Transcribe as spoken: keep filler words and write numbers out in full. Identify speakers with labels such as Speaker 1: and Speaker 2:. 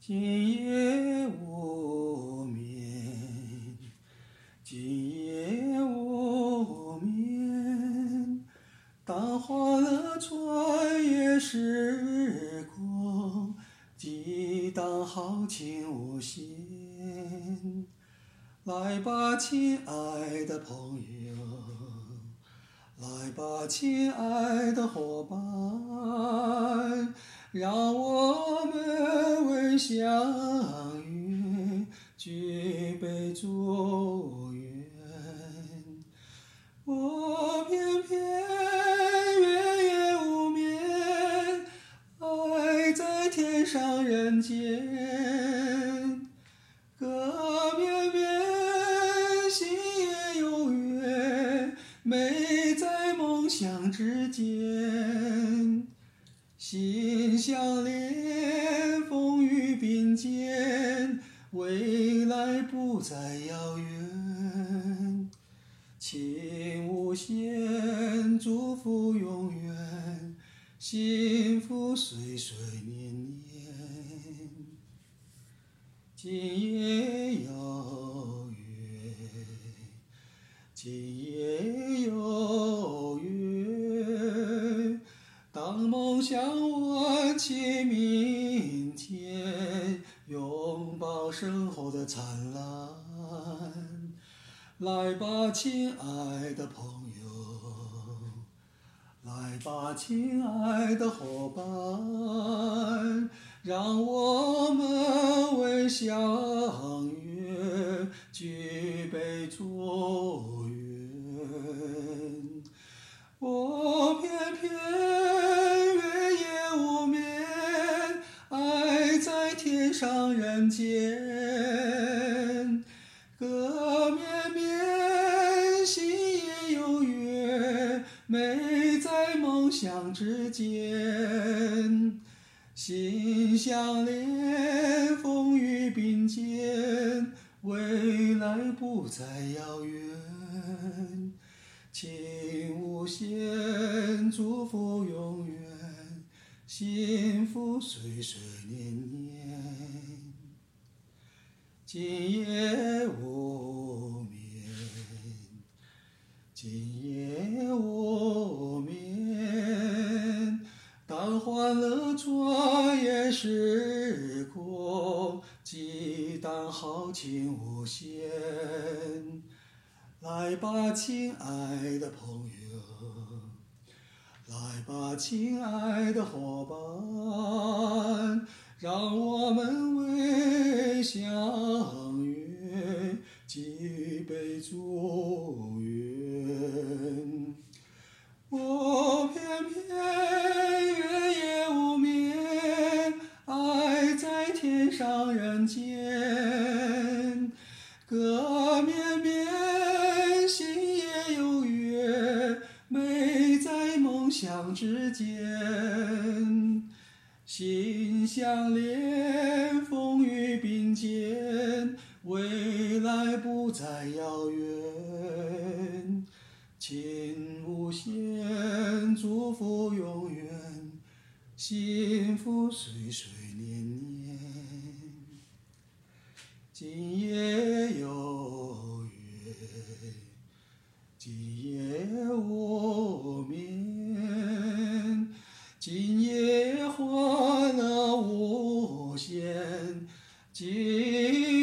Speaker 1: 今夜无眠，今夜无眠。当欢乐穿越时光，激荡豪情无限。来吧，亲爱的朋友，来吧，亲爱的伙伴，让我们为相遇举杯祝愿。我偏偏月夜无眠，爱在天上人间。歌绵绵，心也有约，美在梦想之间。心相连，风雨并肩，未来不再遥远。情无限，祝福永远，幸福岁岁年年。今夜有约，今夜有约。当梦想挽起明天，拥抱身后的灿烂。来吧，亲爱的朋友，来吧，亲爱的伙伴，让我们为相约举杯祝愿。我偏偏月夜无眠，爱在天上人间。歌绵绵，心也有约，美在梦想之间。心相连，风雨并肩，未来不再遥远。情无限，祝福永远，幸福岁岁年年。今夜无眠，今夜无眠。当欢乐穿越时空，激荡豪情无限。来吧，亲爱的朋友，来吧，亲爱的伙伴，让我们为相约举杯祝愿。我偏偏月夜无眠，爱在天上人间。歌绵绵，心也有约，美在梦想之间。心相连，风雨并肩，未来不再遥远。情无限，祝福永远，幸福岁岁年年。今夜有约，今夜无眠。今夜欢乐无限，今